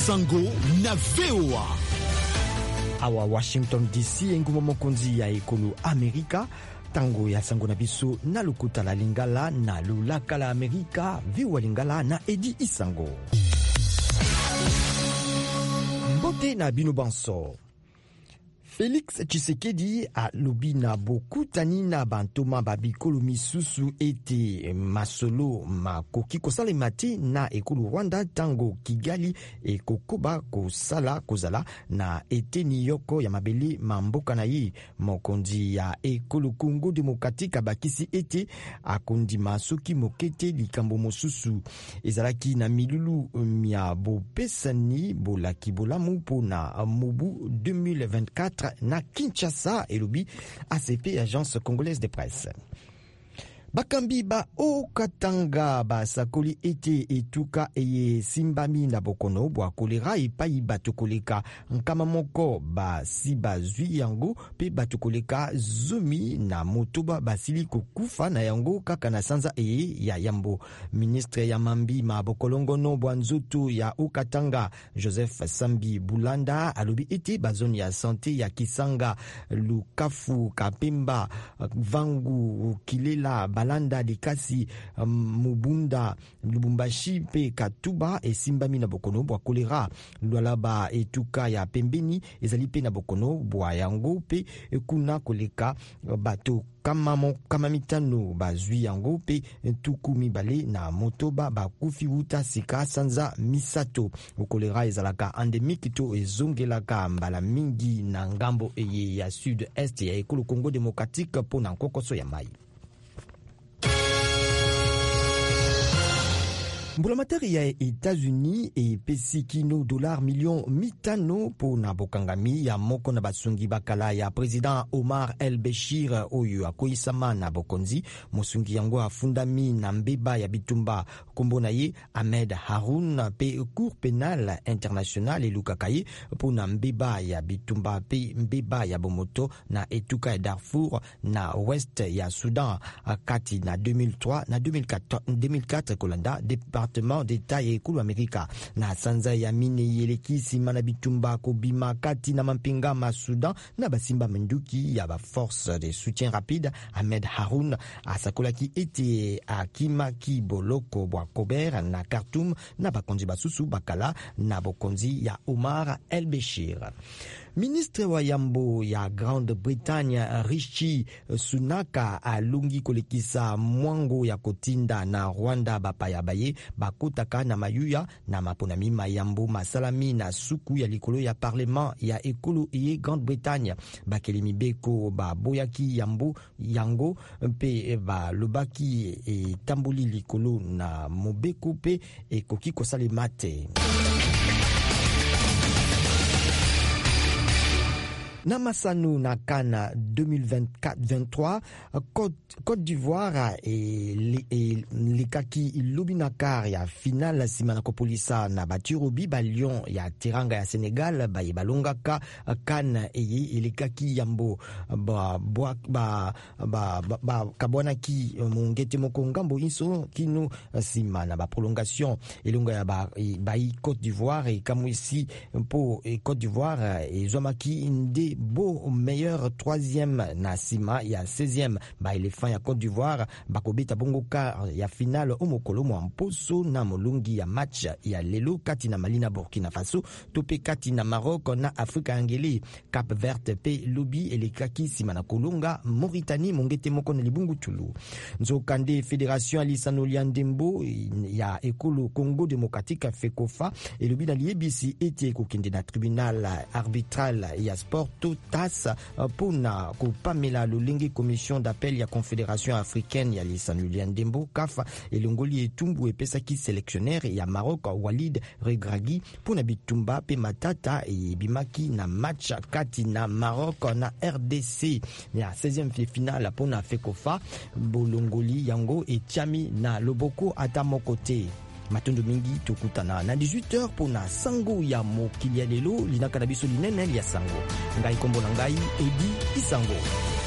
Sango na VOA. Awa Washington DC engumba mokonzi ya ekolo Amerika tango ya sango na biso na lukuta la lingala na lulaka la Amerika viwa lingala na Edi Isango. Mbote na bino banso. Félix Tshisekedi a lobi na bokutani na bantoma babikolo misusu ete masolo makoki kosalema te na ekolo Rwanda tango Kigali ekokoba kozala na eteni yoko ya mabele mamboka na ye. Mokonzi ya ekolo Congo Démocratique abakisi ete akondima soki mokete likambo mosusu ezalaki na milulu ya bopesani bolaki bolamu mpona mobu 2024 na Kinshasa, elobi ACP, Agence Congolaise de Presse. Bakambi ba Okatanga basakoli ete etuka eye simbami na bokono bwa kolera epai batokoleka nkama moko basi bazwi yango pe batokoleka zomi na motoba basili kokufa na yango kaka na sanza eye ya yambo. Ministre ya mambi ma bokolongono bwa nzoto ya Okatanga Joseph Sambi Bulanda alobi ete bazoni ya santé ya Kisanga, Lukafu, Kapemba, Vangu, Kilela, Balanda, Likasi, Mubunda, Lubumbashi pe Katuba esimbami na bokono bwa kolera. Lualaba etuka ya pembeni ezali pe na bokono bwa yango pe kuna koleka bato kama mitano bazwi yango pe tuku mibale na motoba bakufi uta sika sanza misato. Kolera ezalaka endemique to ezongelaka mbala mingi na ngambo eye ya sud-est ya ekolo Congo Démocratique po na nkokoso ya mai. Mbulamatari ya États-Unis epesi kino $5 million po na bokangami ya moko na basungi bakala ya President Omar el-Béchir oyo akoyisama na bokonzi. Mosungi yango afundami na mbeba ya bitumba kombo na ye Ahmed Haroun pe Cour pénale internationale elukaka ye po na mbeba ya bitumba pe mbeba ya bomoto na etuka ya Darfour na west ya Sudan kati na 2003 na 2004 kolanda Departement d'État ya ekulu Amerika na sanza ya mine yeleki sima na bitumba kobima kati na mampinga ma Sudan na basimba menduki ya ba force de soutien rapide. Ahmed Haroun asakolaki ete akimaki boloko bwa Kober na Khartoum na bakonzi basusu bakala na bokonzi ya Omar el-Béchir. Ministre wa yambo ya Grande-Bretagne Rishi Sunak alungi kolekisa mwango ya kotinda na Rwanda bapaya baye bakotaka na mayuya na maponami mayambo masalami na suku ya likolo ya parlement ya ekolo ye Grande-Bretagne. Bakeli mibeko baboyaki yango pe balobaki etamboli likolo na mobeko pe ekoki kosalema te. Na masano na Kana 2024-23, Côte d'Ivoire likaki lubinakar ya final simana kopolisa na batirobi ba Lion ya teranga ya Senegal ba yebalongaka Kana eye likaki yambo kabwanaki mungete moko ngambo inso kino simana ba prolongation elonga ya ba Côte d'Ivoire et kamwisi po Côte d'Ivoire ezomaki inde beau meilleur troisième na sima ya 16e ba elephant ya Côte d'Ivoire bakobeta bongoka ya finale omokolo mwa mposo na molungi ya match ya lelo kati na Mali na Burkina Faso tope kati na Maroc na Afrika Angeli. Cap Vert pe lobi elekaki sima na kolonga Mauritanie mongete moko na libungu tulu. Nzokande Fédération Alisano Liandembo ya ekolo Congo Démocratique FECOFA elobi na liebisi ete kokende na tribunal arbitral ya sport TAS pona kopamela lolenge commission d'appel ya Confédération africaine ya Lisanu Liandembo CAF elongoli etumbu epesaki sélectionnaire ya Maroc Walid Regragui pona bitumba pe matata ebimaki na match kati na Maroc na RDC ya 16e finale pona FECOFA bolongoli yango etiami na loboko ata mokote. Matondo mingi tokutana na 18h pona sango ya mokili ya lelo linaka na biso linene ya sango. Ngai kombo na ngai Edi Isango.